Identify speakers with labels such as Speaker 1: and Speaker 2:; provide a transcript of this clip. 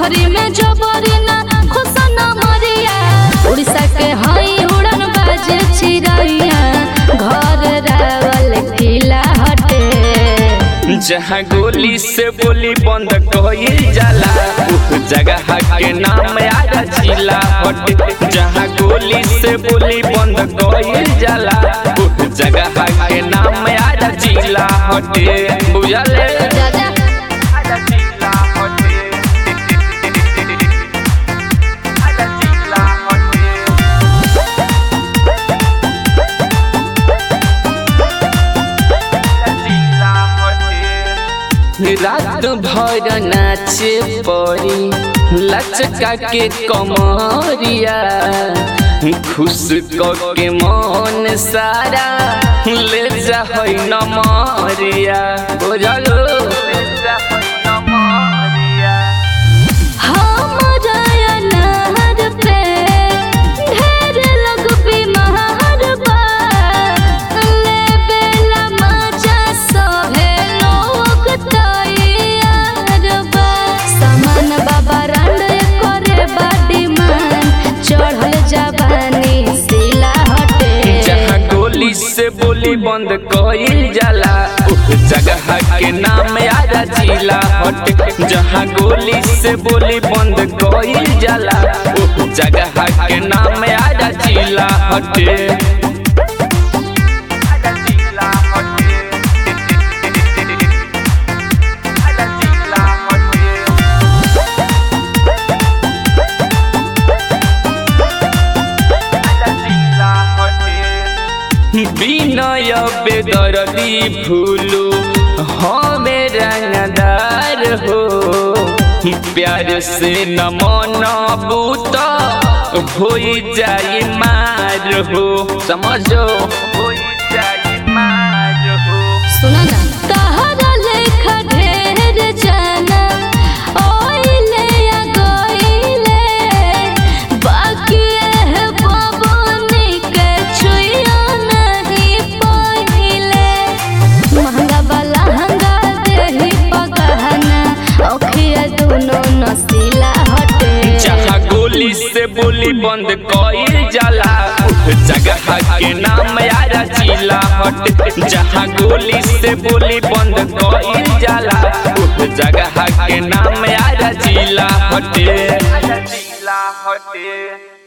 Speaker 1: घघरी में जबरी ना खुशना मरिया उड़ीसा के हई उड़न बाजे चिरैया घर रावल किला हटे
Speaker 2: जहाँ गोली से बोली बंद कइल जाला उस जगह के नाम आरा जिला हटे। जहाँ गोली से बोली बंद कइल जाला उस जगह के नाम आरा जिला हटे। बुझले रात भर नाचे पड़ी लचका के कमरिया खुश के मन सारा ले जा न मरिया। बुझलो से बोली बंद कइल जाला उस जगह के नाम आरा जिला हटे। जहाँ गोली से बोली बंद कइल जाला उस जगह के नाम आरा जिला हटे। विनय बेदर्दी भूलू हमें रंगदार हो प्यार से न मनबू तो हो जाई मार हो समझो हो जाई मार हो।
Speaker 1: सुना ना तहरा लेखा ढेर जाना ओइले या गइले बाकी है पवनी के छुइया नहीं पहिले महंगा वाला हंगा देही पगहना ओखिया दोनों नसीला हटे।
Speaker 2: जहाँ गोली से बोली बंद कइल जाला उस जगह के नाम आरा जिला हटे। जहाँ गोली से बोली बंद कइल जाला उस जगह के नाम आरा जिला हटे।